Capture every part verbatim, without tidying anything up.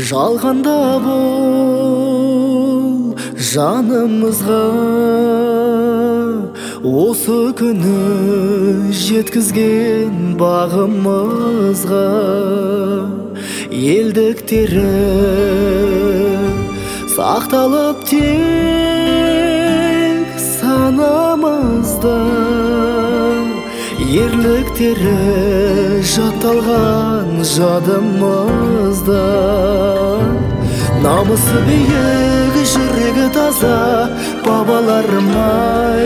жалғанда бол жанымызға, осы күні жеткізген бағымызға. Елдіктері сақталып тек санамызда, ерліктері жатталған жадымызда. Намысы биік, жүрегі таза бабаларым-ай,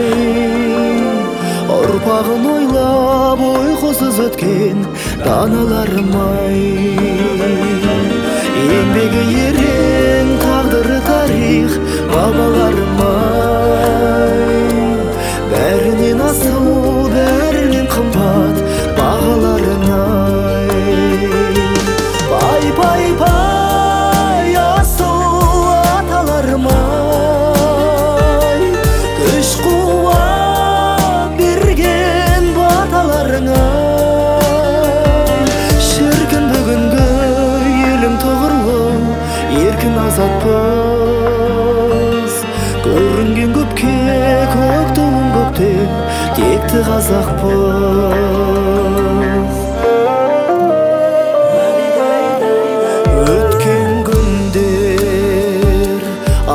ұрпағын ойлап ойқысыз өткен даналарым-ай. Еңбегі ерен, тағдыры тарих бабаларым-ай, бәрінен асыл, бәрінен қымбат бағаларың-ай. Пай, пай, пай, асыл аталарым-ай, күш қуат берген баталарың-ай. Шіркін бүгінгі елім тұғырлы, еркін азатпыз. Көрінген көпке көк туым көкте, текті қазақпыз. Өткен күндер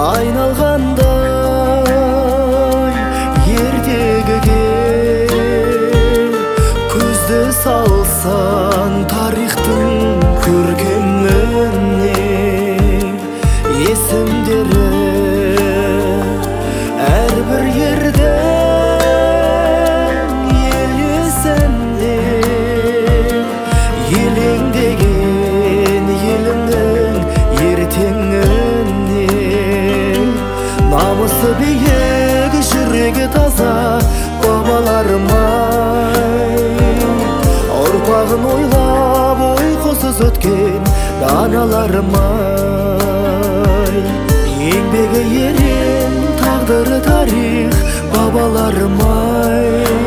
айналғандай, ертегіге көзді салсан тарихтың көркеміне. Есімдері әрбір ердің ел есінде, елеңдеген елімнің ертеңіне. Намысы биік, жүрегі таза бабаларым-ай, ұрпағын ойлап ойқысыз өткен даналарым-ай. Еңбегі ерен, тағдыры тарих бабаларым-ай,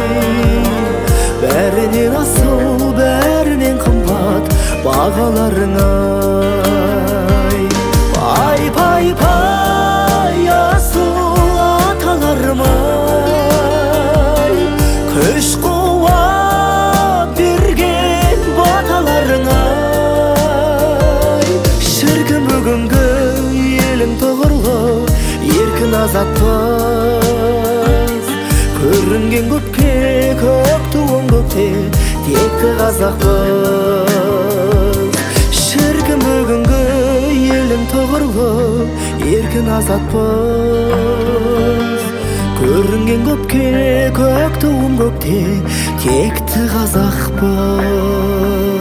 бәрінен асыл, бәрінен қымбат бағаларың-ай. Пай, пай, пай, асыл аталарым-ай, күш қуат берген баталарың-ай. Шіркін бүгінгі елім тұғырлы, еркін азатпыз. Көрінген көпке көк туым көкте, текті қазақпыз. Шіркін бүгінгі елім тұғырлы, еркін азатпыз. Көрінген көпке көк туым көкте, текті қазақпыз.